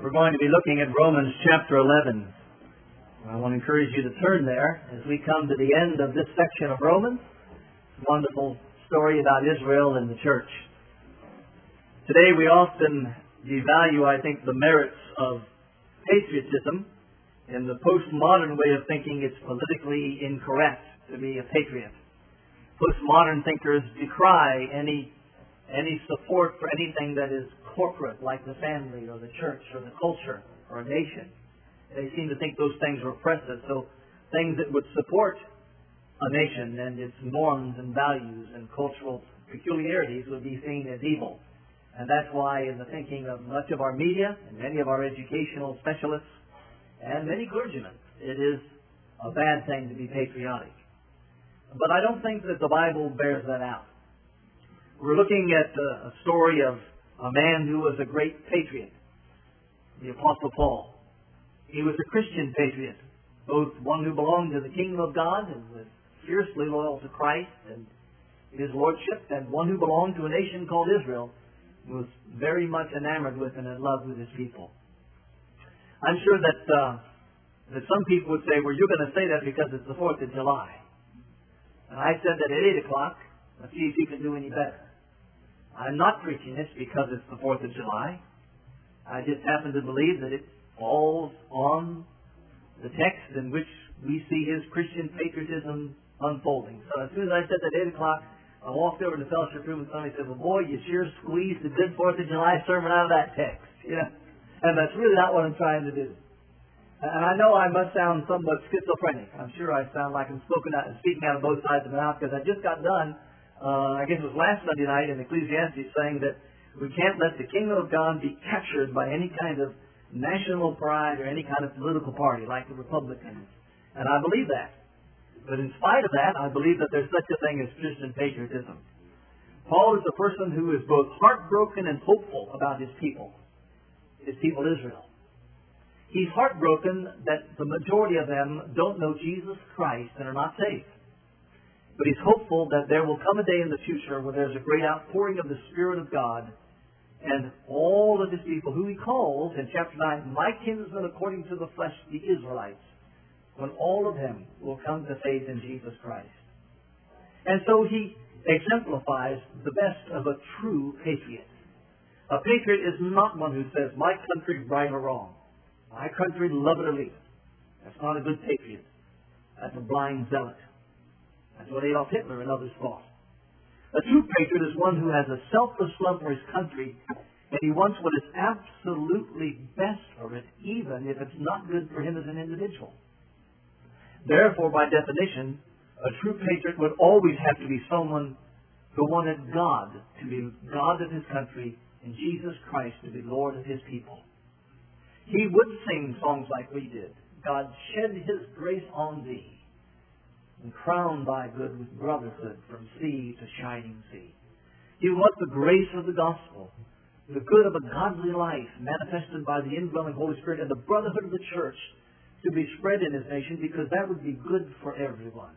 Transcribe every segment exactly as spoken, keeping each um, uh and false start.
We're going to be looking at Romans chapter eleven. I want to encourage you to turn there as we come to the end of this section of Romans. It's a wonderful story about Israel and the church. Today we often devalue, I think, the merits of patriotism. In the postmodern way of thinking, it's politically incorrect to be a patriot. Postmodern thinkers decry any any support for anything that is corporate, like the family or the church or the culture or a nation. They seem to think those things are oppressive. So things that would support a nation and its norms and values and cultural peculiarities would be seen as evil. And that's why in the thinking of much of our media and many of our educational specialists and many clergymen, it is a bad thing to be patriotic. But I don't think that the Bible bears that out. We're looking at a story of a man who was a great patriot, the Apostle Paul. He was a Christian patriot, both one who belonged to the kingdom of God and was fiercely loyal to Christ and His Lordship, and one who belonged to a nation called Israel, who was very much enamored with and in love with his people. I'm sure that uh, that some people would say, well, you're going to say that because it's the fourth of July. And I said that at eight o'clock, let's see if you can do any better. I'm not preaching this because it's the fourth of July. I just happen to believe that it falls on the text in which we see his Christian patriotism unfolding. So as soon as I said that at eight o'clock, I walked over to the fellowship room and somebody said, well, boy, you sure squeezed a good fourth of July sermon out of that text. You know? And that's really not what I'm trying to do. And I know I must sound somewhat schizophrenic. I'm sure I sound like I'm spoken out, speaking out of both sides of the mouth, because I just got done, uh, I guess it was last Sunday night in Ecclesiastes, saying that we can't let the kingdom of God be captured by any kind of national pride or any kind of political party like the Republicans. And I believe that. But in spite of that, I believe that there's such a thing as Christian patriotism. Paul is a person who is both heartbroken and hopeful about his people, his people Israel. He's heartbroken that the majority of them don't know Jesus Christ and are not saved. But he's hopeful that there will come a day in the future where there's a great outpouring of the Spirit of God, and all of his people, who he calls in chapter nine, my kinsmen according to the flesh, the Israelites, when all of them will come to faith in Jesus Christ. And so he exemplifies the best of a true patriot. A patriot is not one who says, my country right or wrong. My country love it or leave it. That's not a good patriot. That's a blind zealot. That's what Adolf Hitler and others thought. A true patriot is one who has a selfless love for his country, and he wants what is absolutely best for it, even if it's not good for him as an individual. Therefore, by definition, a true patriot would always have to be someone who wanted God to be God of his country and Jesus Christ to be Lord of his people. He would sing songs like we did. God shed his grace on thee, and crown thy good with brotherhood from sea to shining sea. He would want the grace of the gospel, the good of a godly life manifested by the indwelling Holy Spirit, and the brotherhood of the church to be spread in his nation, because that would be good for everyone.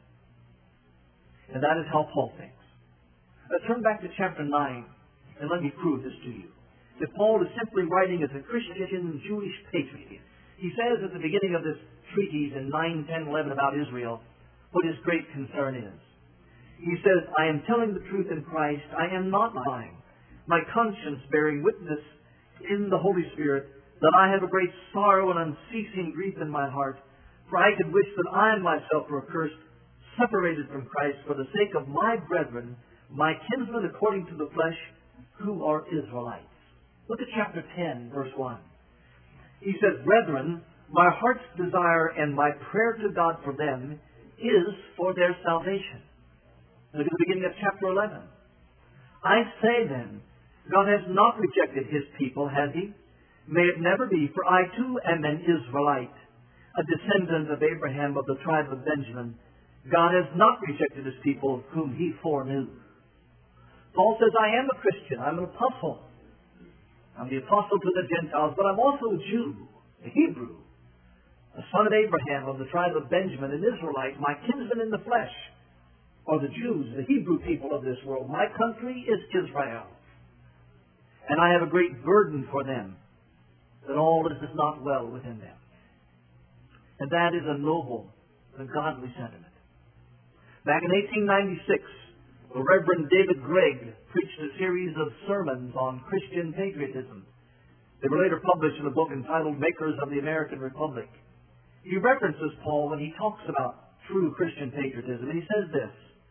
And that is how Paul thinks. Let's turn back to chapter nine, and let me prove this to you. That Paul is simply writing as a Christian Jewish patriot. He says at the beginning of this treatise in nine, ten, eleven about Israel, what his great concern is. He says, I am telling the truth in Christ. I am not lying. My conscience bearing witness in the Holy Spirit that I have a great sorrow and unceasing grief in my heart. For I could wish that I myself were accursed, separated from Christ for the sake of my brethren, my kinsmen according to the flesh, who are Israelites. Look at chapter ten, verse one. He says, Brethren, my heart's desire and my prayer to God for them is for their salvation. Look at the beginning of chapter eleven. I say then, God has not rejected his people, has he? May it never be, for I too am an Israelite, a descendant of Abraham of the tribe of Benjamin. God has not rejected his people whom he foreknew. Paul says, I am a Christian. I'm an apostle. I'm the apostle to the Gentiles, but I'm also a Jew, a Hebrew, a son of Abraham of the tribe of Benjamin, an Israelite, my kinsman in the flesh, or the Jews, the Hebrew people of this world. My country is Israel, and I have a great burden for them. that all is not well within them. And that is a noble and godly sentiment. Back in eighteen ninety-six, the Reverend David Gregg preached a series of sermons on Christian patriotism. They were later published in a book entitled Makers of the American Republic. He references Paul when he talks about true Christian patriotism, and he says this: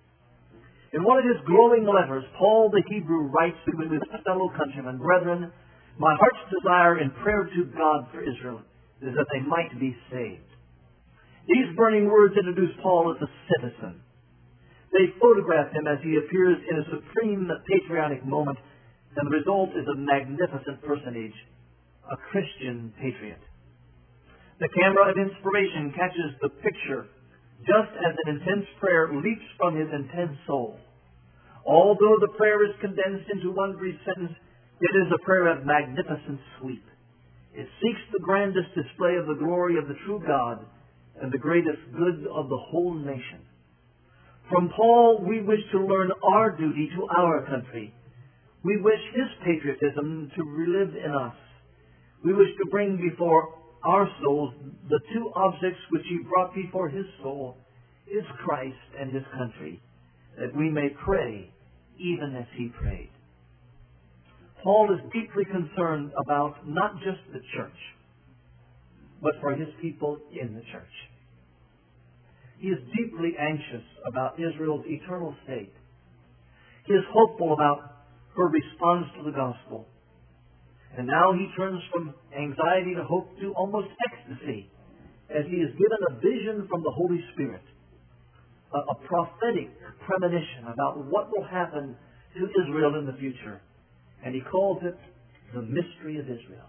in one of his glowing letters, Paul the Hebrew writes to his fellow countrymen, "Brethren, my heart's desire in prayer to God for Israel is that they might be saved." These burning words introduce Paul as a citizen. They photograph him as he appears in a supreme patriotic moment, and the result is a magnificent personage, a Christian patriot. The camera of inspiration catches the picture just as an intense prayer leaps from his intense soul. Although the prayer is condensed into one brief sentence, it is a prayer of magnificent sweep. It seeks the grandest display of the glory of the true God and the greatest good of the whole nation. From Paul, we wish to learn our duty to our country. We wish his patriotism to relive in us. We wish to bring before our souls the two objects which he brought before his soul, his Christ and his country, that we may pray even as he prayed. Paul is deeply concerned about not just the church, but for his people in the church. He is deeply anxious about Israel's eternal state. He is hopeful about her response to the gospel. And now he turns from anxiety to hope to almost ecstasy as he is given a vision from the Holy Spirit, a, a prophetic premonition about what will happen to Israel in the future. And he calls it the mystery of Israel.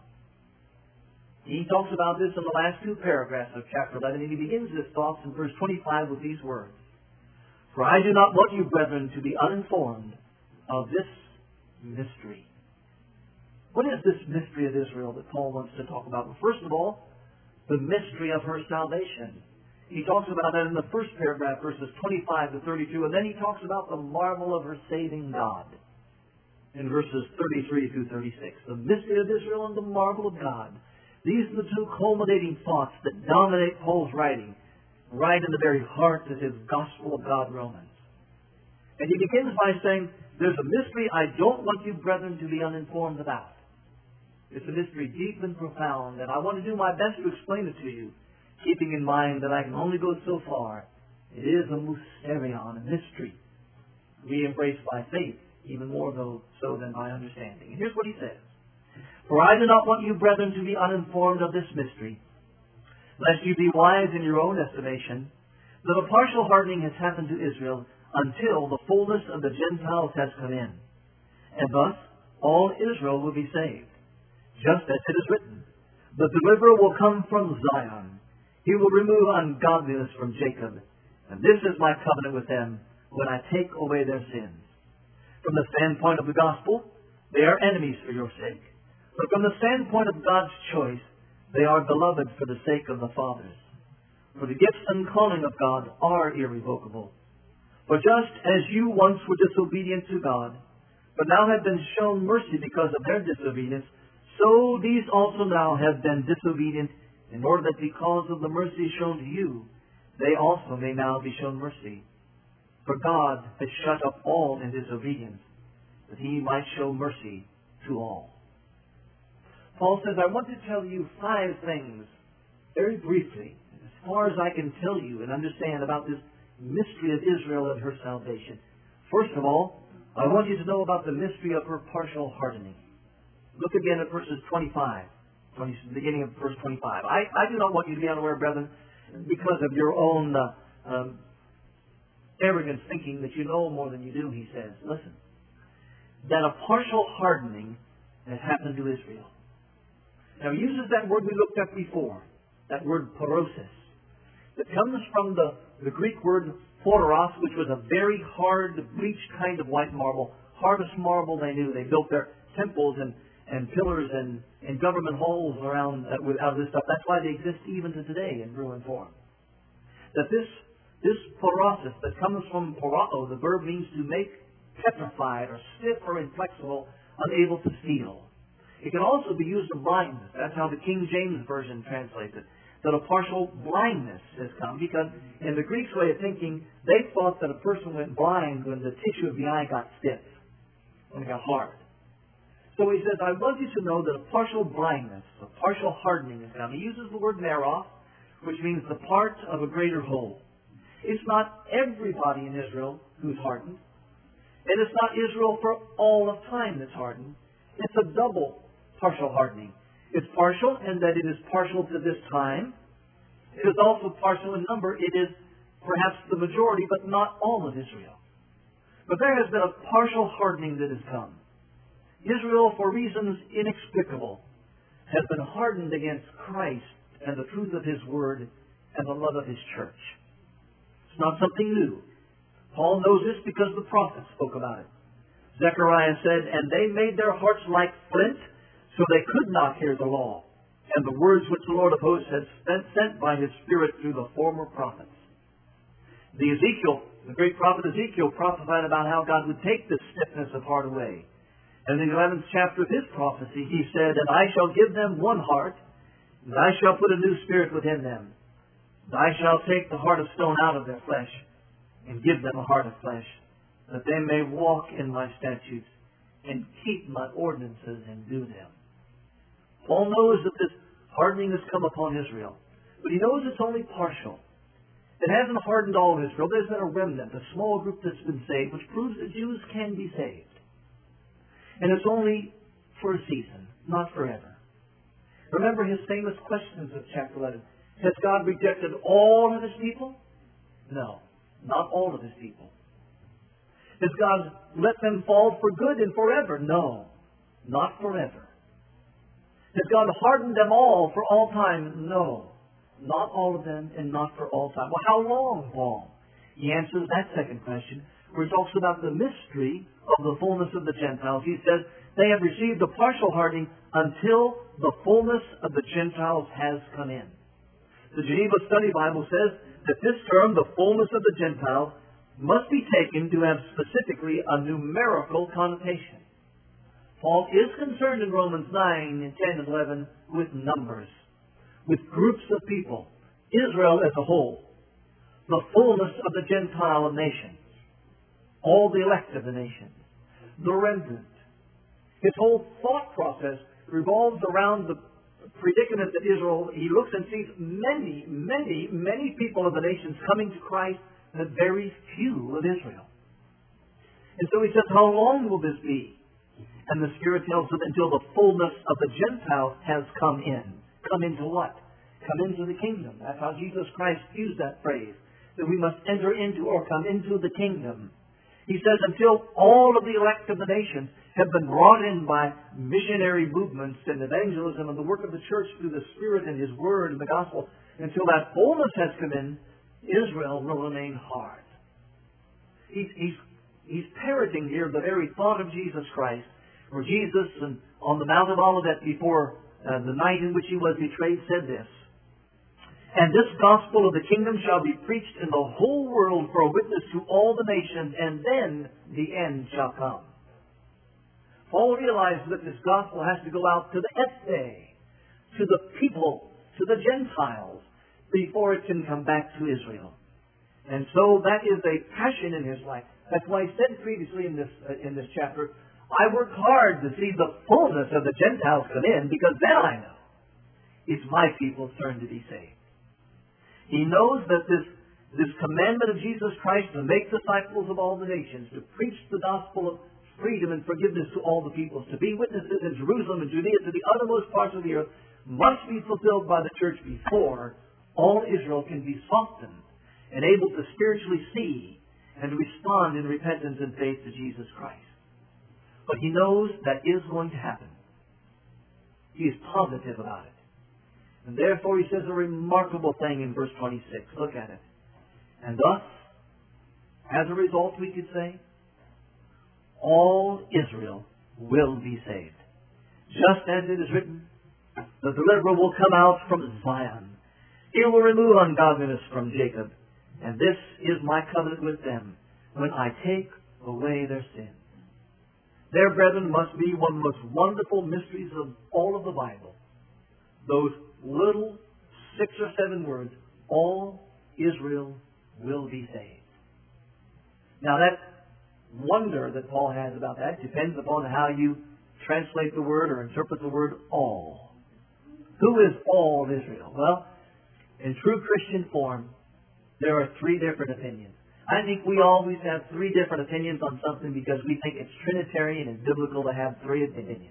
He talks about this in the last two paragraphs of chapter eleven, and he begins his thoughts in verse twenty-five with these words: "For I do not want you, brethren, to be uninformed of this mystery." What is this mystery of Israel that Paul wants to talk about? Well, first of all, the mystery of her salvation. He talks about that in the first paragraph, verses twenty-five to thirty-two, and then he talks about the marvel of her saving God in verses thirty-three through thirty-six. The mystery of Israel and the marvel of God. These are the two culminating thoughts that dominate Paul's writing, right in the very heart of his Gospel of God, Romans. And he begins by saying, there's a mystery I don't want you, brethren, to be uninformed about. It's a mystery deep and profound, and I want to do my best to explain it to you, keeping in mind that I can only go so far. It is a mysterion, a mystery. We embrace by faith, even more though so than by understanding. And here's what he says: "For I do not want you, brethren, to be uninformed of this mystery, lest you be wise in your own estimation, that a partial hardening has happened to Israel until the fullness of the Gentiles has come in. And thus all Israel will be saved. Just as it is written, the deliverer will come from Zion. He will remove ungodliness from Jacob. And this is my covenant with them when I take away their sins. From the standpoint of the gospel, they are enemies for your sake. But from the standpoint of God's choice, they are beloved for the sake of the fathers. For the gifts and calling of God are irrevocable. For just as you once were disobedient to God, but now have been shown mercy because of their disobedience, so these also now have been disobedient, in order that because of the mercy shown to you, they also may now be shown mercy. For God has shut up all in disobedience, that he might show mercy to all." Paul says, I want to tell you five things, very briefly, as far as I can tell you and understand about this mystery of Israel and her salvation. First of all, I want you to know about the mystery of her partial hardening. Look again at verses twenty-five, twenty, beginning of verse twenty-five. I, I do not want you to be unaware, brethren, because of your own uh, um, arrogance, thinking that you know more than you do, he says. Listen, that a partial hardening has happened to Israel. Now, he uses that word we looked at before, that word porosis. It comes from the, the Greek word poros, which was a very hard, bleached kind of white marble, hardest marble they knew. They built their temples and, and pillars and, and government halls around uh, with, out of this stuff. That's why they exist even to today in ruined form. That this, this porosis that comes from porao, the verb means to make petrified or stiff or inflexible, unable to feel. It can also be used of blindness. That's how the King James Version translates it. That a partial blindness has come, because in the Greek's way of thinking, they thought that a person went blind when the tissue of the eye got stiff, when it got hard. So he says, I want you to know that a partial blindness, a partial hardening has come. He uses the word meros, which means the part of a greater whole. It's not everybody in Israel who's hardened. And it's not Israel for all of time that's hardened. It's a double partial hardening. It's partial in that it is partial to this time. It is also partial in number. It is perhaps the majority, but not all of Israel. But there has been a partial hardening that has come. Israel, for reasons inexplicable, has been hardened against Christ and the truth of His Word and the love of His church. It's not something new. Paul knows this because the prophets spoke about it. Zechariah said, and they made their hearts like flint, so they could not hear the law, and the words which the Lord of hosts had sent by His Spirit through the former prophets. The Ezekiel, the great prophet Ezekiel, prophesied about how God would take the stiffness of heart away. And in the eleventh chapter of his prophecy, he said, and I shall give them one heart, and I shall put a new spirit within them. And I shall take the heart of stone out of their flesh, and give them a heart of flesh, that they may walk in my statutes, and keep my ordinances, and do them. Paul knows that this hardening has come upon Israel, but he knows it's only partial. It hasn't hardened all of Israel. There's been a remnant, a small group that's been saved, which proves that Jews can be saved. And it's only for a season, not forever. Remember his famous questions of chapter eleven. Has God rejected all of His people? No, not all of His people. Has God let them fall for good and forever? No, not forever. Has God hardened them all for all time? No, not all of them and not for all time. Well, how long, Paul? He answers that second question, where he talks about the mystery of the fullness of the Gentiles. He says, they have received a partial hardening until the fullness of the Gentiles has come in. The Geneva Study Bible says that this term, the fullness of the Gentiles, must be taken to have specifically a numerical connotation. Paul is concerned in Romans nine and ten and eleven with numbers, with groups of people, Israel as a whole, the fullness of the Gentile nations, all the elect of the nations, the remnant. His whole thought process revolves around the predicament that Israel, he looks and sees many, many, many people of the nations coming to Christ, and very few of Israel. And so he says, how long will this be? And the Spirit tells him, until the fullness of the Gentiles has come in. Come into what? Come into the kingdom. That's how Jesus Christ used that phrase, that we must enter into or come into the kingdom. He says, until all of the elect of the nations have been brought in by missionary movements and evangelism and the work of the church through the Spirit and His Word and the gospel, until that fullness has come in, Israel will remain hard. He's, he's, he's parroting here the very thought of Jesus Christ, where Jesus, and on the Mount of Olivet before uh, the night in which He was betrayed, said this, and this gospel of the kingdom shall be preached in the whole world for a witness to all the nations, and then the end shall come. Paul realized that this gospel has to go out to the ethne, to the people, to the Gentiles, before it can come back to Israel. And so that is a passion in his life. That's why he said previously in this, uh, in this chapter, I work hard to see the fullness of the Gentiles come in, because then I know it's my people's turn to be saved. He knows that this, this commandment of Jesus Christ to make disciples of all the nations, to preach the gospel of freedom and forgiveness to all the peoples, to be witnesses in Jerusalem and Judea to the uttermost parts of the earth, must be fulfilled by the church before all Israel can be softened and able to spiritually see and respond in repentance and faith to Jesus Christ. But he knows that is going to happen. He is positive about it. And therefore he says a remarkable thing in verse twenty-six. Look at it. And thus, as a result, we could say, all Israel will be saved. Just as it is written, the deliverer will come out from Zion. He will remove ungodliness from Jacob. And this is my covenant with them, when I take away their sins. there, brethren, must be one of the most wonderful mysteries of all of the Bible. Those little six or seven words, all Israel will be saved. Now that wonder that Paul has about that depends upon how you translate the word or interpret the word all. Who is all Israel? Well, in true Christian form, there are three different opinions. I think we always have three different opinions on something because we think it's Trinitarian and biblical to have three opinions.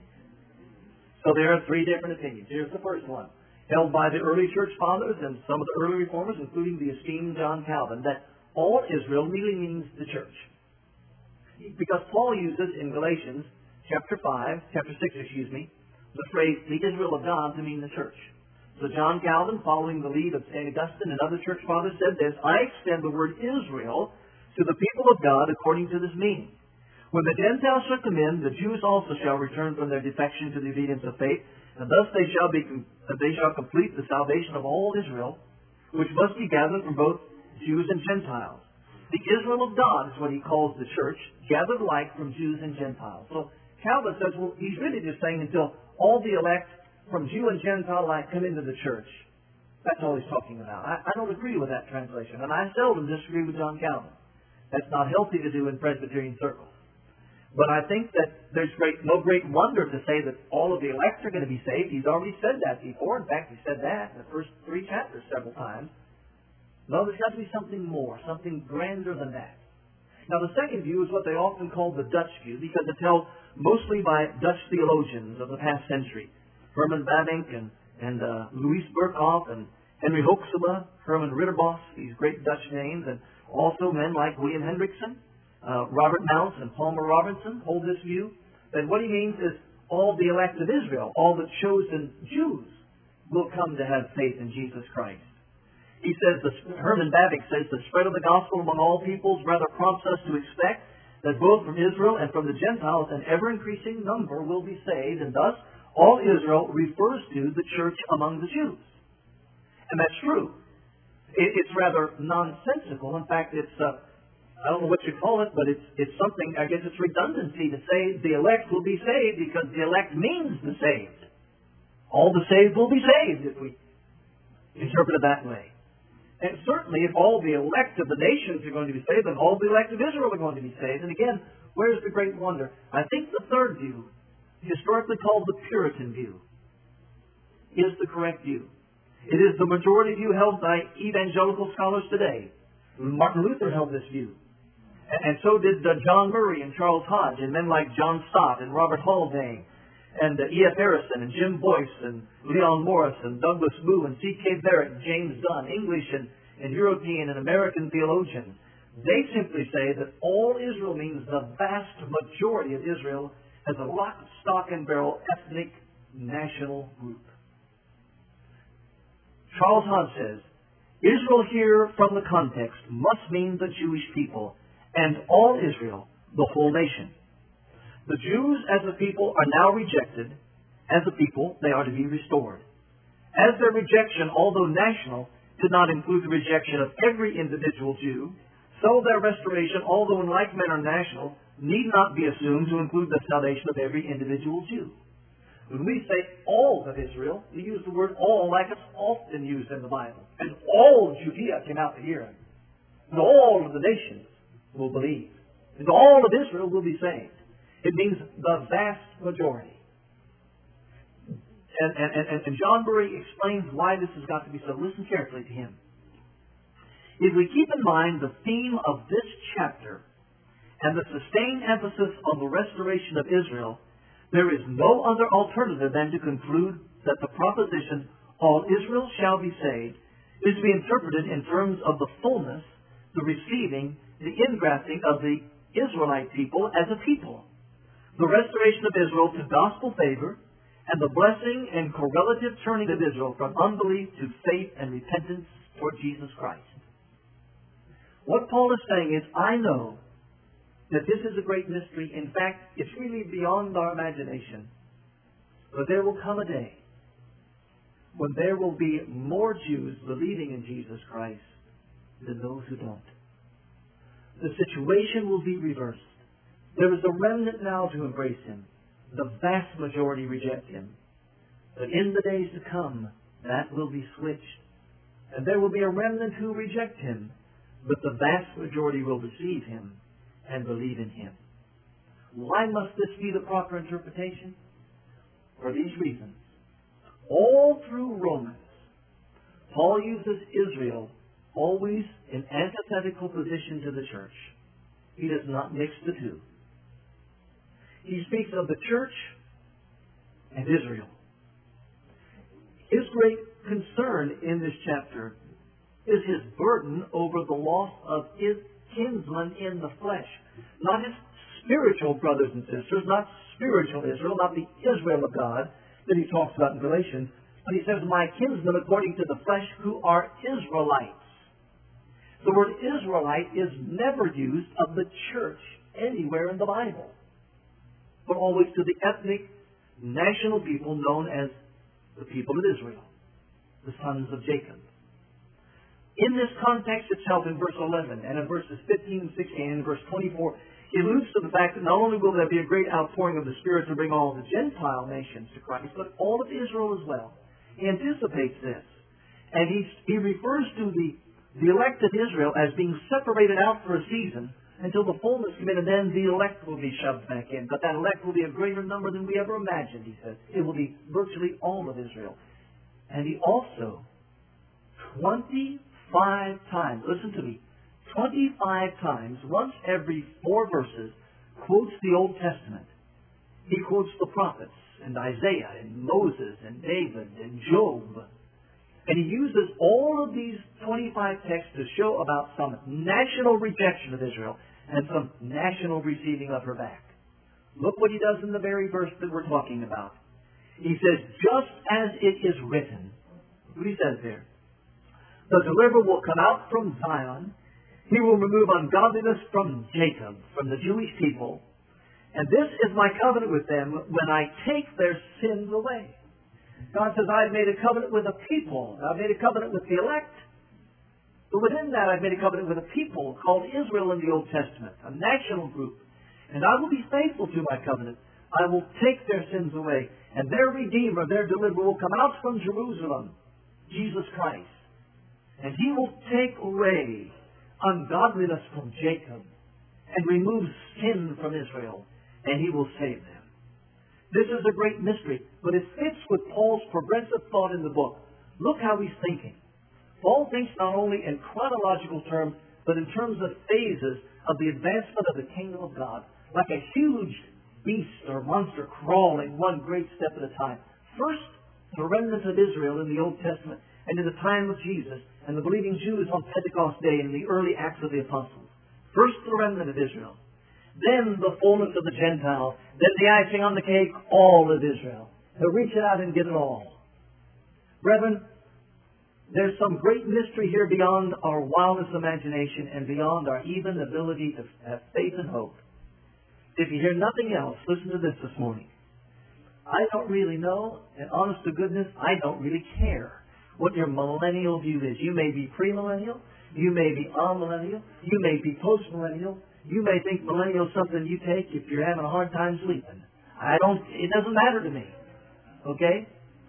So there are three different opinions. Here's the first one, held by the early church fathers and some of the early reformers, including the esteemed John Calvin, that all Israel really means the church. Because Paul uses in Galatians chapter five, chapter six, excuse me, the phrase the Israel of God to mean the church. So John Calvin, following the lead of Saint Augustine and other church fathers, said this, I extend the word Israel to the people of God according to this meaning. When the Gentiles shall come in, the Jews also shall return from their defection to the obedience of faith, and thus they shall be they shall complete the salvation of all Israel, which must be gathered from both Jews and Gentiles. The Israel of God is what he calls the church, gathered alike from Jews and Gentiles. So Calvin says, well, he's really just saying until all the elect from Jew and Gentile alike come into the church. That's all he's talking about. I, I don't agree with that translation, and I seldom disagree with John Calvin. That's not healthy to do in Presbyterian circles. But I think that there's great, no great wonder to say that all of the elect are going to be saved. He's already said that before. In fact, he said that in the first three chapters several times. No, there's got to be something more, something grander than that. Now, the second view is what they often call the Dutch view, because it's held mostly by Dutch theologians of the past century. Herman Bavinck and, and uh, Louis Berkhoff and Henry Hoeksema, Herman Ridderbos, these great Dutch names, and also men like William Hendrickson, uh, Robert Mounce, and Palmer Robinson hold this view, that what he means is all the elect of Israel, all the chosen Jews, will come to have faith in Jesus Christ. He says, the, Herman Bavinck says, the spread of the gospel among all peoples rather prompts us to expect that both from Israel and from the Gentiles an ever-increasing number will be saved, and thus all Israel refers to the church among the Jews. And that's true. It, it's rather nonsensical. In fact, it's, uh, I don't know what you call it, but it's, it's something, I guess it's redundancy to say the elect will be saved because the elect means the saved. All the saved will be saved if we interpret it that way. And certainly, if all the elect of the nations are going to be saved, then all the elect of Israel are going to be saved. And again, where's the great wonder? I think the third view, historically called the Puritan view, is the correct view. It is the majority view held by evangelical scholars today. Martin Luther held this view. And so did uh, John Murray and Charles Hodge, and men like John Stott and Robert Haldane, and uh, E F Harrison and Jim Boyce and Leon Morris and Douglas Moo and C K Barrett and James Dunn, English and, and European and American theologians. They simply say that all Israel means the vast majority of Israel as a lock, stock, and barrel ethnic national group. Charles Hodge says, Israel here from the context must mean the Jewish people, and all Israel, the whole nation. The Jews as a people are now rejected. As a people, they are to be restored. As their rejection, although national, did not include the rejection of every individual Jew, so their restoration, although in like manner national, need not be assumed to include the salvation of every individual Jew. When we say all of Israel, we use the word all like it's often used in the Bible. And all Judea came out to hear him. And all of the nations will believe. And all of Israel will be saved. It means the vast majority. And, and, and, and John Murray explains why this has got to be so. Listen carefully to him. If we keep in mind the theme of this chapter and the sustained emphasis on the restoration of Israel, there is no other alternative than to conclude that the proposition, all Israel shall be saved, is to be interpreted in terms of the fullness, the receiving, the ingrafting of the Israelite people as a people. The restoration of Israel to gospel favor, and the blessing and correlative turning of Israel from unbelief to faith and repentance toward Jesus Christ. What Paul is saying is, I know that this is a great mystery. In fact, it's really beyond our imagination. But there will come a day when there will be more Jews believing in Jesus Christ than those who don't. The situation will be reversed. There is a remnant now to embrace him. The vast majority reject him. But in the days to come, that will be switched. And there will be a remnant who reject him, but the vast majority will receive him and believe in him. Why must this be the proper interpretation? For these reasons. All through Romans, Paul uses Israel always in antithetical position to the church. He does not mix the two. He speaks of the church and Israel. His great concern in this chapter is his burden over the loss of his kinsmen in the flesh. Not his spiritual brothers and sisters, not spiritual Israel, not the Israel of God that he talks about in Galatians, but he says, my kinsmen according to the flesh who are Israelites. The word Israelite is never used of the church anywhere in the Bible, but always to the ethnic, national people known as the people of Israel, the sons of Jacob. In this context itself, in verse eleven, and in verses fifteen and sixteen, and in verse twenty-four, he alludes to the fact that not only will there be a great outpouring of the Spirit to bring all the Gentile nations to Christ, but all of Israel as well. He anticipates this. And he, he refers to the, the elect of Israel as being separated out for a season until the fullness come in, and then the elect will be shoved back in. But that elect will be a greater number than we ever imagined, he says. It will be virtually all of Israel. And he also, twenty-five times, listen to me, twenty-five times, once every four verses, quotes the Old Testament. He quotes the prophets, and Isaiah, and Moses, and David, and Job. And he uses all of these twenty-five texts to show about some national rejection of Israel and some national receiving of her back. Look what he does in the very verse that we're talking about. He says, just as it is written, what he says there, the deliverer will come out from Zion. He will remove ungodliness from Jacob, from the Jewish people. And this is my covenant with them when I take their sins away. God says, I've made a covenant with a people. I've made a covenant with the elect. But within that, I've made a covenant with a people called Israel in the Old Testament, a national group. And I will be faithful to my covenant. I will take their sins away. And their Redeemer, their Deliverer, will come out from Jerusalem, Jesus Christ. And He will take away ungodliness from Jacob and remove sin from Israel. And He will save them. This is a great mystery, but it fits with Paul's progressive thought in the book. Look how he's thinking. Paul thinks not only in chronological terms, but in terms of phases of the advancement of the kingdom of God, like a huge beast or monster crawling one great step at a time. First, the remnant of Israel in the Old Testament, and in the time of Jesus, and the believing Jews on Pentecost Day and the early Acts of the Apostles. First, the remnant of Israel. Then the fullness of the Gentiles. Then the icing on the cake, all of Israel. He'll reach it out and get it all. Brethren, there's some great mystery here beyond our wildest imagination and beyond our even ability to have faith and hope. If you hear nothing else, listen to this this morning. I don't really know, and honest to goodness, I don't really care what your millennial view is. You may be premillennial, you may be amillennial, you may be postmillennial. You may think millennial is something you take if you're having a hard time sleeping. I don't, it doesn't matter to me. Okay?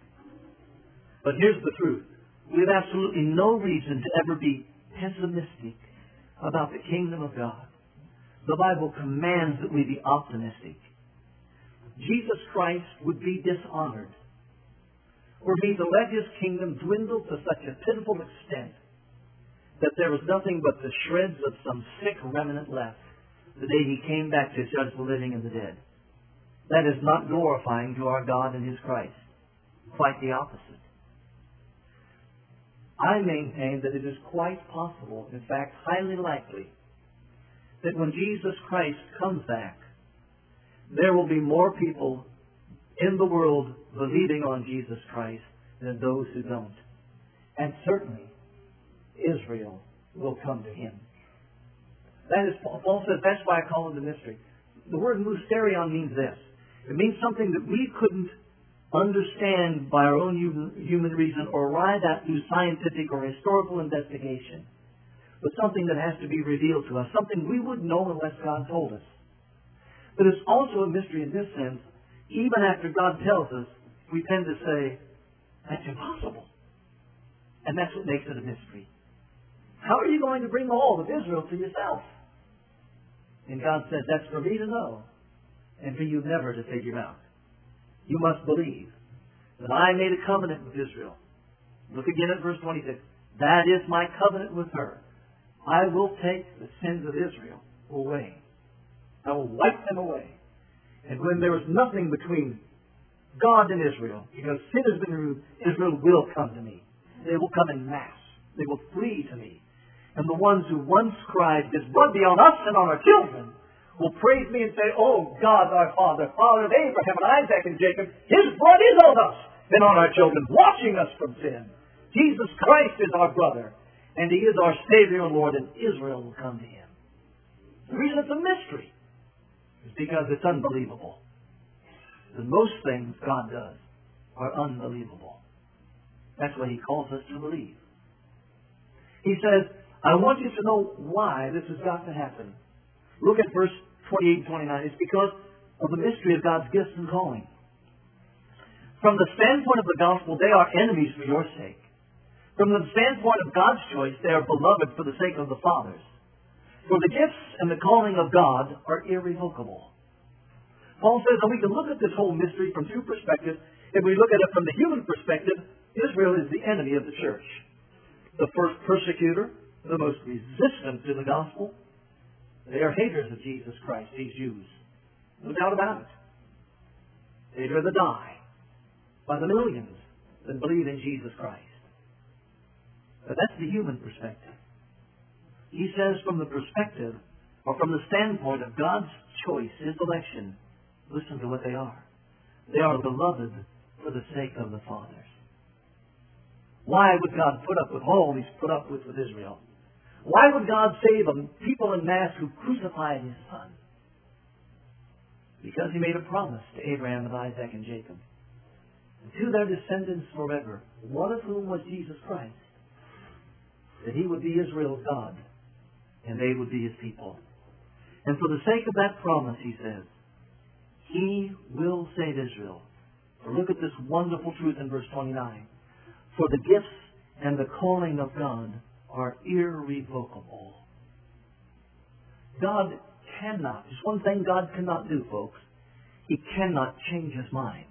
But here's the truth. We have absolutely no reason to ever be pessimistic about the kingdom of God. The Bible commands that we be optimistic. Jesus Christ would be dishonored were He to let His kingdom dwindle to such a pitiful extent that there was nothing but the shreds of some sick remnant left the day He came back to judge the living and the dead. That is not glorifying to our God and His Christ. Quite the opposite. I maintain that it is quite possible, in fact, highly likely, that when Jesus Christ comes back, there will be more people in the world believing on Jesus Christ than those who don't. And certainly, Israel will come to Him. That is, Paul says, that's why I call it a mystery. The word mysterion means this. It means something that we couldn't understand by our own human reason or arrive at through scientific or historical investigation, but something that has to be revealed to us, something we wouldn't know unless God told us. But it's also a mystery in this sense. Even after God tells us, we tend to say, that's impossible. And that's what makes it a mystery. How are you going to bring all of Israel to yourself? And God said, that's for me to know, and for you never to figure out. You must believe that I made a covenant with Israel. Look again at verse twenty-six. That is my covenant with her. I will take the sins of Israel away. I will wipe them away. And when there is nothing between God and Israel, because sin has been removed, Israel will come to me. They will come in mass. They will flee to me. And the ones who once cried, His blood be on us and on our children, will praise me and say, Oh, God, our Father, Father of Abraham and Isaac and Jacob, His blood is on us and on our children, washing us from sin. Jesus Christ is our brother, and He is our Savior and Lord, and Israel will come to Him. The reason it's a mystery is because it's unbelievable. And most things God does are unbelievable. That's what He calls us to believe. He says, I want you to know why this has got to happen. Look at verse twenty-eight and twenty-nine. It's because of the mystery of God's gifts and calling. From the standpoint of the gospel, they are enemies for your sake. From the standpoint of God's choice, they are beloved for the sake of the Father's. For the gifts and the calling of God are irrevocable. Paul says that we can look at this whole mystery from two perspectives. If we look at it from the human perspective, Israel is the enemy of the church. The first persecutor, the most resistant to the gospel. They are haters of Jesus Christ, these Jews. No doubt about it. They'd rather die by the millions than believe in Jesus Christ. But that's the human perspective. He says from the perspective, or from the standpoint of God's choice, His election, listen to what they are. They are beloved for the sake of the fathers. Why would God put up with all He's put up with with Israel? Why would God save a people in mass who crucified His Son? Because He made a promise to Abraham and Isaac and Jacob. And to their descendants forever, one of whom was Jesus Christ, that He would be Israel's God, and they would be His people. And for the sake of that promise, He says, He will save Israel. For look at this wonderful truth in verse twenty-nine. For the gifts and the calling of God are irrevocable. God cannot, there's one thing God cannot do, folks. He cannot change His mind.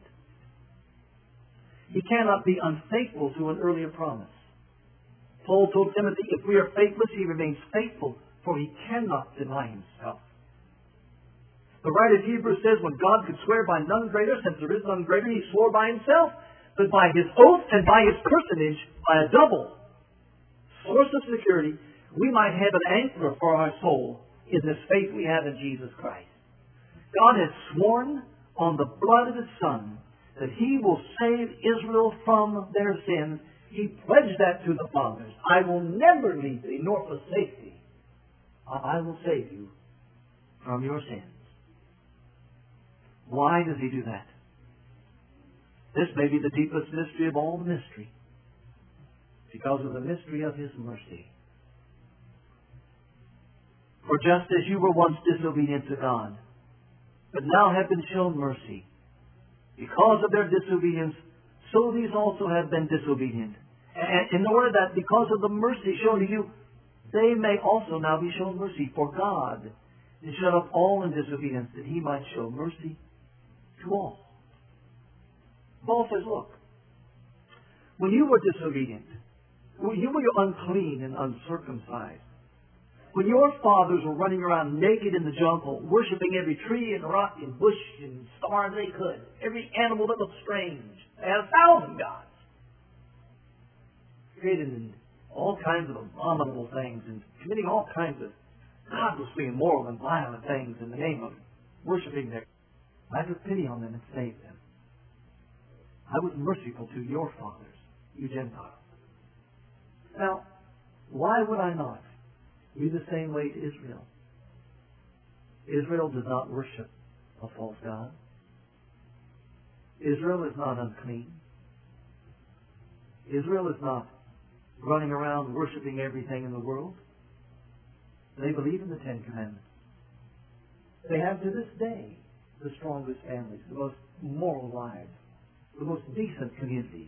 He cannot be unfaithful to an earlier promise. Paul told Timothy, if we are faithless, he remains faithful, for he cannot deny himself. The writer of Hebrews says, when God could swear by none greater, since there is none greater, He swore by Himself, but by His oath and by His personage, by a double source of security, we might have an anchor for our soul in this faith we have in Jesus Christ. God has sworn on the blood of His Son that He will save Israel from their sins. He pledged that to the fathers. I will never leave thee nor forsake thee. I will save you from your sins. Why does He do that? This may be the deepest mystery of all the mystery. Because of the mystery of His mercy. For just as you were once disobedient to God, but now have been shown mercy, because of their disobedience, so these also have been disobedient. And in order that because of the mercy shown to you, they may also now be shown mercy. For God is shut up all in disobedience, that He might show mercy to all. Paul says, look, when you were disobedient, when you were unclean and uncircumcised, when your fathers were running around naked in the jungle, worshiping every tree and rock and bush and star they could, every animal that looked strange, they had a thousand gods, created all kinds of abominable things and committing all kinds of godlessly immoral and violent things in the name of worshiping their. I took pity on them and saved them. I was merciful to your fathers, you Gentiles. Now, why would I not be the same way to Israel? Israel does not worship a false god. Israel is not unclean. Israel is not running around worshiping everything in the world. They believe in the Ten Commandments. They have to this day the strongest families, the most moral lives, the most decent communities.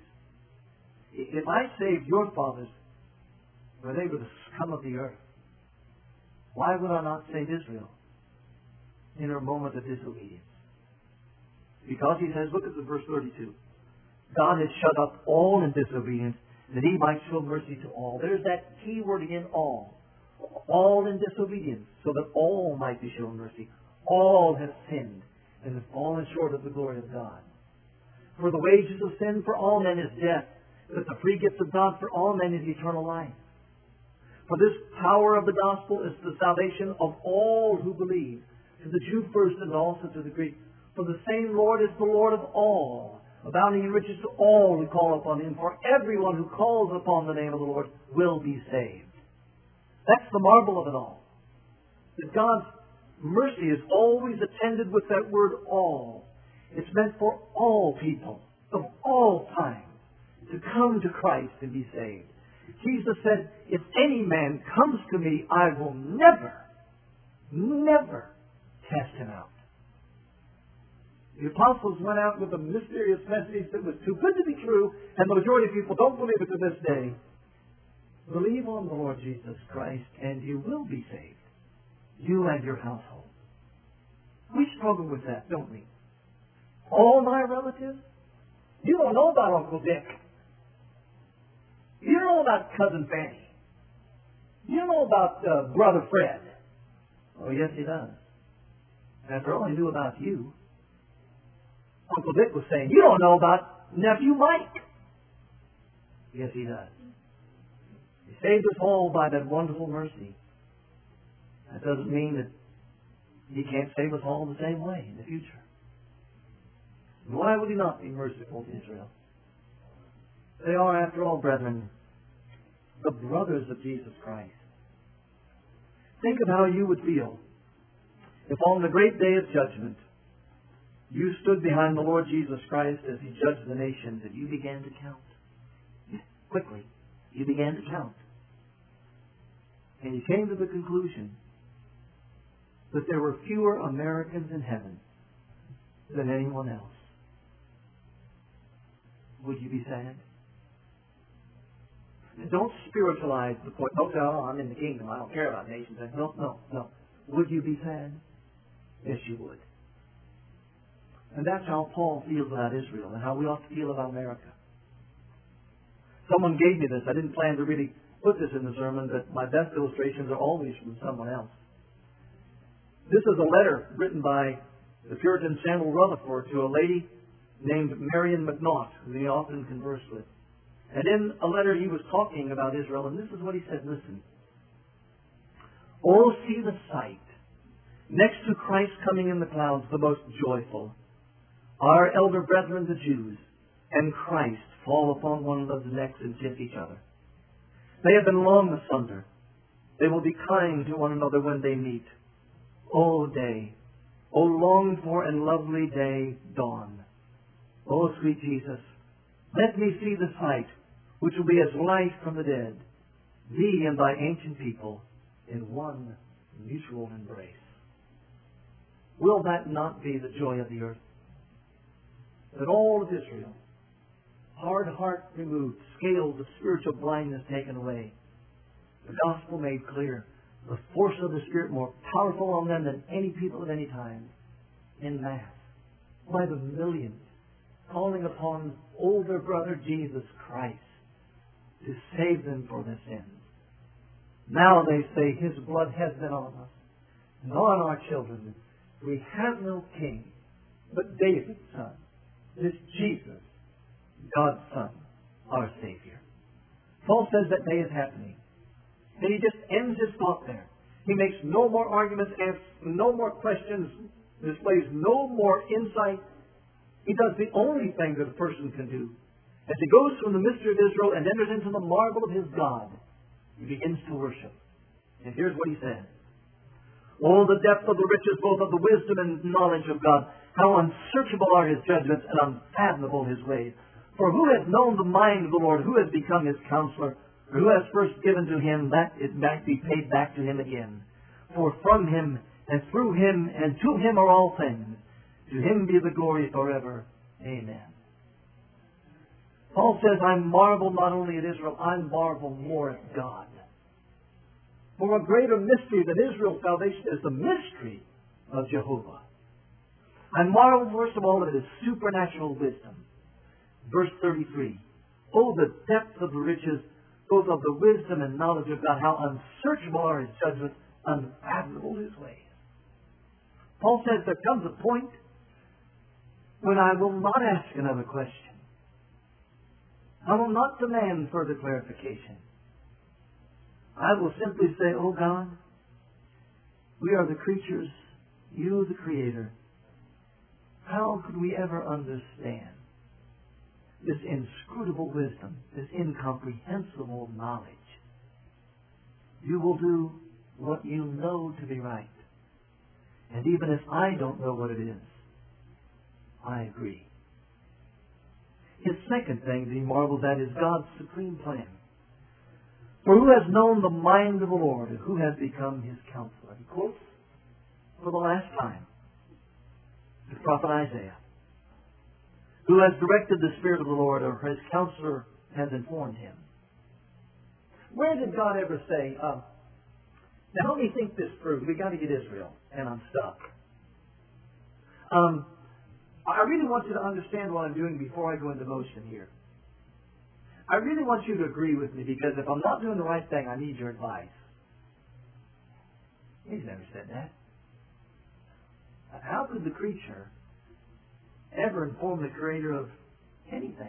If I saved your fathers when they were the scum of the earth, why would I not save Israel in her moment of disobedience? Because he says, look at the verse thirty-two. God has shut up all in disobedience, that he might show mercy to all. There's that key word again, all. All in disobedience, so that all might be shown mercy. All have sinned and have fallen short of the glory of God. For the wages of sin for all men is death, but the free gift of God for all men is eternal life. For this power of the gospel is the salvation of all who believe, to the Jew first and also to the Greek. For the same Lord is the Lord of all, abounding in riches to all who call upon him. For everyone who calls upon the name of the Lord will be saved. That's the marvel of it all. That God's mercy is always attended with that word all. It's meant for all people of all time to come to Christ and be saved. Jesus said, if any man comes to me, I will never, never cast him out. The apostles went out with a mysterious message that was too good to be true, and the majority of people don't believe it to this day. Believe on the Lord Jesus Christ, and you will be saved. You and your household. We struggle with that, don't we? All my relatives? You don't know about Uncle Dick. You don't know about Cousin Fanny. You don't know about uh, Brother Fred. Oh, yes, he does. After all, he knew about you. Uncle Dick was saying, you don't know about Nephew Mike. Yes, he does. He saved us all by that wonderful mercy. That doesn't mean that he can't save us all the same way in the future. Why would he not be merciful to Israel? They are, after all, brethren, the brothers of Jesus Christ. Think of how you would feel if on the great day of judgment you stood behind the Lord Jesus Christ as he judged the nations and you began to count. Quickly, you began to count. And you came to the conclusion that there were fewer Americans in heaven than anyone else. Would you be sad? Don't spiritualize the point. Oh, no, I'm in the kingdom. I don't care about nations. No, no, no. Would you be sad? Yes, you would. And that's how Paul feels about Israel and how we ought to feel about America. Someone gave me this. I didn't plan to really put this in the sermon, but my best illustrations are always from someone else. This is a letter written by the Puritan Samuel Rutherford to a lady named Marion McNaught, who he often conversed with. And in a letter he was talking about Israel, and this is what he said, listen. Oh, see the sight, next to Christ coming in the clouds, the most joyful. Our elder brethren, the Jews, and Christ fall upon one another's necks and kiss each other. They have been long asunder. They will be kind to one another when they meet. O day, O longed for and lovely day, dawn. O sweet Jesus, let me see the sight, which will be as light from the dead, thee and thy ancient people in one mutual embrace. Will that not be the joy of the earth? That all of Israel, hard heart removed, scales of spiritual blindness taken away, the gospel made clear, the force of the Spirit more powerful on them than any people at any time, in mass, by the millions, calling upon older brother Jesus Christ to save them for their sins. Now they say his blood has been on us and on our children. We have no king but David's son, this Jesus, God's Son, our Savior. Paul says that day is happening. And he just ends his thought there. He makes no more arguments, asks no more questions, displays no more insight. He does the only thing that a person can do. As he goes from the mystery of Israel and enters into the marvel of his God, he begins to worship. And here's what he says. Oh, the depth of the riches both of the wisdom and knowledge of God. How unsearchable are his judgments and unfathomable his ways. For who has known the mind of the Lord? Who has become his counselor? Or who has first given to him that it might be paid back to him again? For from him and through Him and to Him are all things. To Him be the glory forever. Amen. Paul says, I marvel not only at Israel, I marvel more at God. For a greater mystery than Israel's salvation is the mystery of Jehovah. I marvel first of all at His supernatural wisdom. Verse thirty-three. Oh, the depth of the riches, both of the wisdom and knowledge of God. How unsearchable are His judgments, unfathomable His ways. Paul says there comes a point when I will not ask another question. I will not demand further clarification. I will simply say, oh God, we are the creatures, you the Creator. How could we ever understand this inscrutable wisdom, this incomprehensible knowledge? You will do what you know to be right. And even if I don't know what it is, I agree. His second thing that he marvels at is God's supreme plan. For who has known the mind of the Lord, and who has become His counselor? He quotes for the last time the prophet Isaiah. Who has directed the Spirit of the Lord, or His counselor has informed him? Where did God ever say, uh, now help me think this through. We've got to get Israel, and I'm stuck. Um, I really want you to understand what I'm doing before I go into motion here. I really want you to agree with me, because if I'm not doing the right thing, I need your advice. He's never said that. How could the creature ever inform the Creator of anything?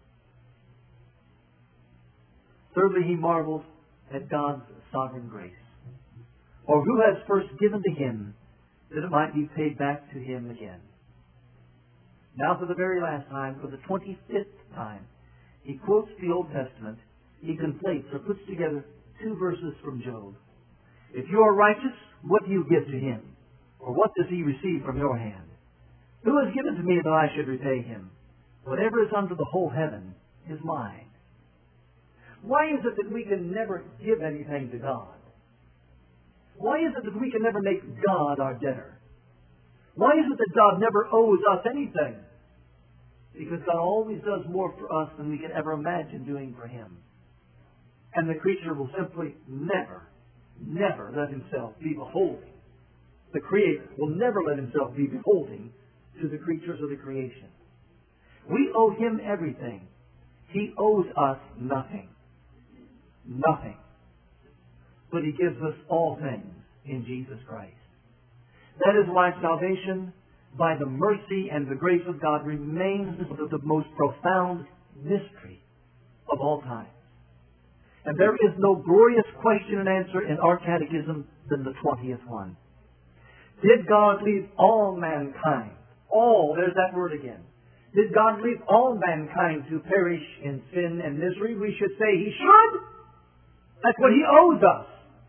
Thirdly, he marvels at God's sovereign grace. Or who has first given to Him that it might be paid back to Him again. Now for the very last time, for the twenty-fifth time, he quotes the Old Testament. He conflates or puts together two verses from Job. If you are righteous, what do you give to Him? Or what does He receive from your hand? Who has given to me that I should repay Him? Whatever is under the whole heaven is mine. Why is it that we can never give anything to God? Why is it that we can never make God our debtor? Why is it that God never owes us anything? Because God always does more for us than we can ever imagine doing for Him. And the creature will simply never, never let himself be beholding. The Creator will never let Himself be beholding to the creatures of the creation. We owe Him everything. He owes us nothing. Nothing. But He gives us all things in Jesus Christ. That is why salvation, by the mercy and the grace of God, remains the most profound mystery of all time. And there is no glorious question and answer in our catechism than the twentieth one. Did God leave all mankind, all, there's that word again. Did God leave all mankind to perish in sin and misery? We should say He should. That's what He owes us.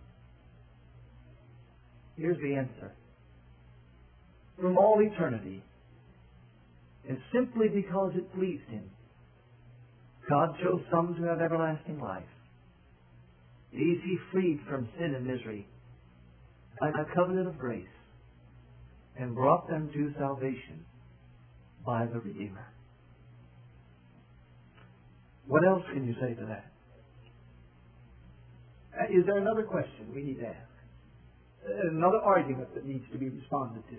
Here's the answer. From all eternity, and simply because it pleased Him, God chose some to have everlasting life. These He freed from sin and misery by a covenant of grace, and brought them to salvation by the Redeemer. What else can you say to that? Is there another question we need to ask? Another argument that needs to be responded to?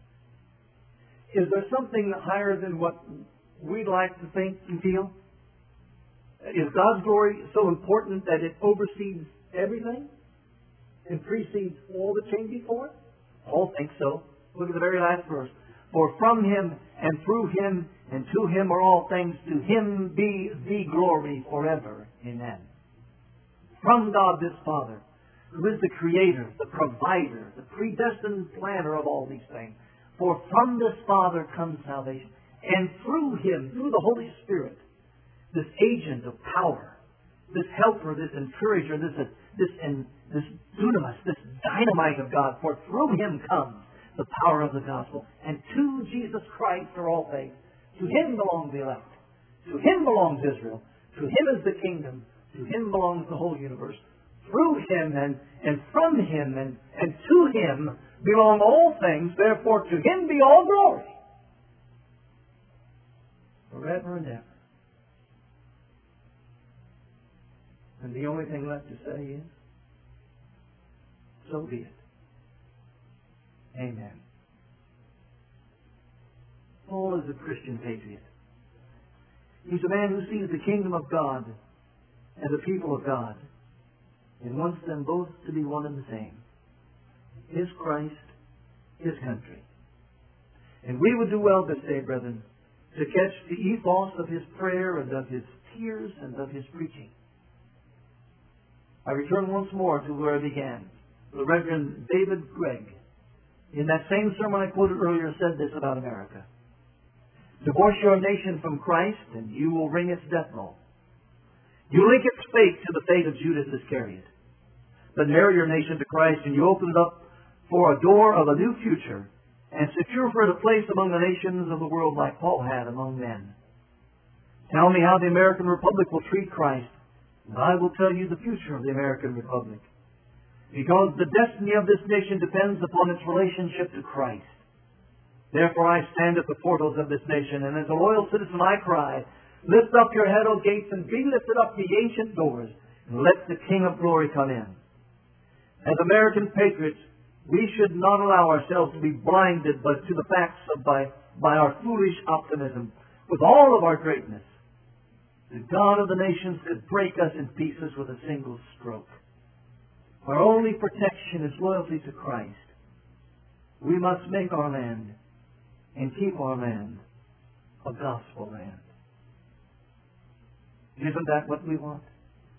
Is there something higher than what we'd like to think and feel? Is God's glory so important that it oversees everything and precedes all that came before it? All think so. Look at the very last verse. For from Him and through Him and to Him are all things. To Him be the glory forever. Amen. From God this Father, who is the Creator, the Provider, the predestined planner of all these things. For from this Father comes salvation. And through Him, through the Holy Spirit, this agent of power, this helper, this encourager, this this and this dunamis, this dynamite of God. For through Him comes the power of the gospel. And to Jesus Christ are all things. To Him belong the elect. To Him belongs Israel. To Him is the kingdom. To Him belongs the whole universe. Through Him and, and from Him and, and to Him belong all things, therefore to Him be all glory, forever and ever. And the only thing left to say is, so be it. Amen. Paul is a Christian patriot. He's a man who sees the kingdom of God and the people of God and wants them both to be one and the same. His Christ, His country. And we would do well this day, brethren, to catch the ethos of his prayer and of his tears and of his preaching. I return once more to where I began. The Reverend David Gregg, in that same sermon I quoted earlier, said this about America. Divorce your nation from Christ, and you will ring its death knell. You link its fate to the fate of Judas Iscariot. But marry your nation to Christ, and you open it up for a door of a new future, and secure for it a place among the nations of the world like Paul had among men. Tell me how the American Republic will treat Christ, and I will tell you the future of the American Republic. Because the destiny of this nation depends upon its relationship to Christ. Therefore I stand at the portals of this nation, and as a loyal citizen I cry, lift up your head, O gates, and be lifted up the ancient doors, and let the King of glory come in. As American patriots, we should not allow ourselves to be blinded but to the facts of by, by our foolish optimism. With all of our greatness, the God of the nations could break us in pieces with a single stroke. Our only protection is loyalty to Christ. We must make our land and keep our land a gospel land. Isn't that what we want?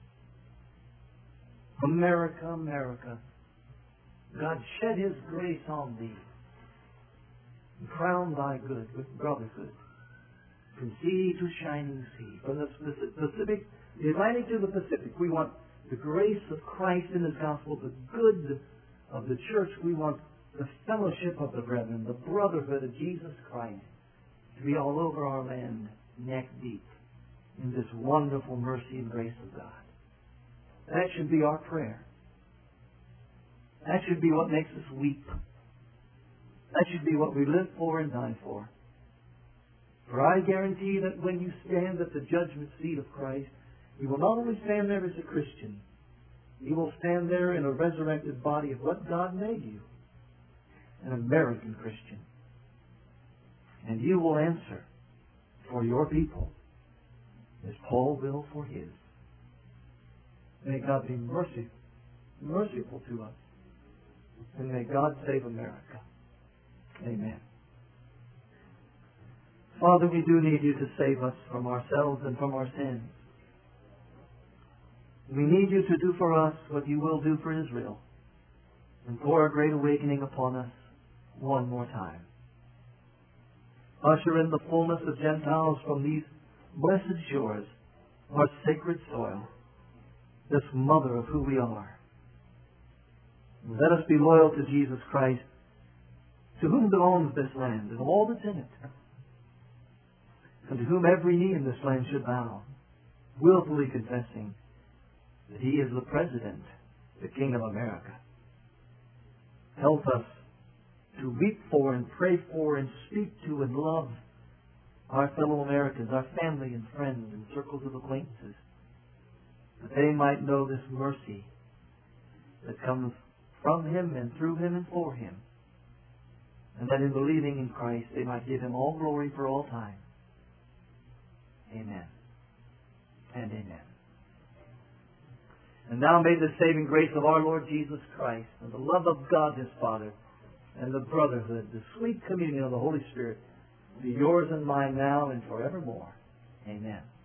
America, America, God shed His grace on thee, and crown thy good with brotherhood, from sea to shining sea, from the Pacific, the Atlantic to the Pacific. We want the grace of Christ in His gospel, the good of the church. We want the fellowship of the brethren, the brotherhood of Jesus Christ, to be all over our land, neck deep, in this wonderful mercy and grace of God. That should be our prayer. That should be what makes us weep. That should be what we live for and die for. For I guarantee that when you stand at the judgment seat of Christ, you will not only stand there as a Christian, you will stand there in a resurrected body of what God made you, an American Christian. And you will answer for your people as Paul will for his. May God be merciful, merciful to us. And may God save America. Amen. Father, we do need you to save us from ourselves and from our sins. We need you to do for us what you will do for Israel, and pour a great awakening upon us one more time. Usher in the fullness of Gentiles from these blessed shores, our sacred soil, this mother of who we are. Let us be loyal to Jesus Christ, to whom belongs this land and all that's in it, and to whom every knee in this land should bow, willfully confessing that He is the President, the King of America. Help us to weep for and pray for and speak to and love our fellow Americans, our family and friends and circles of acquaintances, that they might know this mercy that comes from Him and through Him and for Him, and that in believing in Christ they might give Him all glory for all time. Amen and amen. And now may the saving grace of our Lord Jesus Christ and the love of God His Father and the brotherhood, the sweet communion of the Holy Spirit be yours and mine now and forevermore. Amen.